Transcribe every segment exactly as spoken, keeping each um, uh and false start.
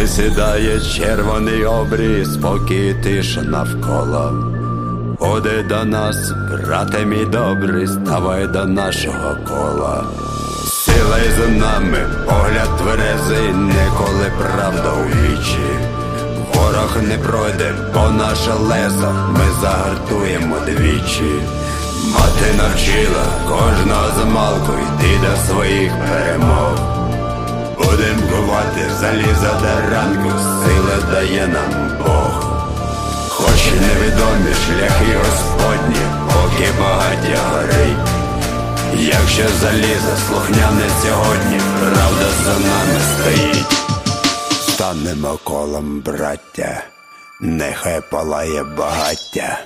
Сідає червоний обрій, спокій, тиша навколо. Ходи до нас, брате мій добрий, ставай до нашого кола. Сила й за нами, погляд тверезий, ніколи правда у вічі. Ворог не пройде по наше лезо, ми загартуємо двічі. Мати навчила кожного замалку йти до своїх перемог. Будем кувати залізо до ранку, сили дає нам Бог. Хоч і невідомі шляхи Господні, поки багаття горить. Якщо залізо слухняне сьогодні, правда за нами стоїть. Станемо колом, браття, нехай палає багаття.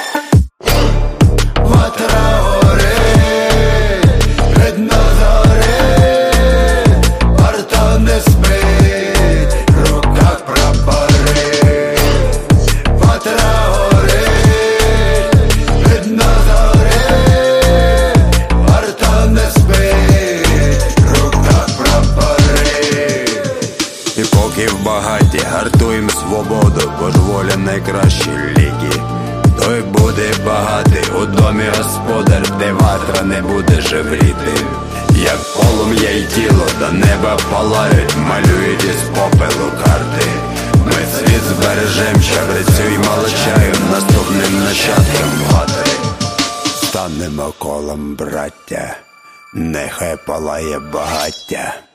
Ватра горить, видно зорить, варта не спить, в руках прапори. Ватра горить, видно зорить, варта не спить, в руках прапори. І поки в багаті гартуєм свободу, бо ж воля найкращі ліки. Той буде багатий у домі господар, де ватра не буде жевріти. Як полум'я й тіло до неба палають, малюють із попелу карти. Ми світ збережем, чабрецю й молочаю, наступним нащадкам ватри. Станемо колом, браття, нехай палає багаття.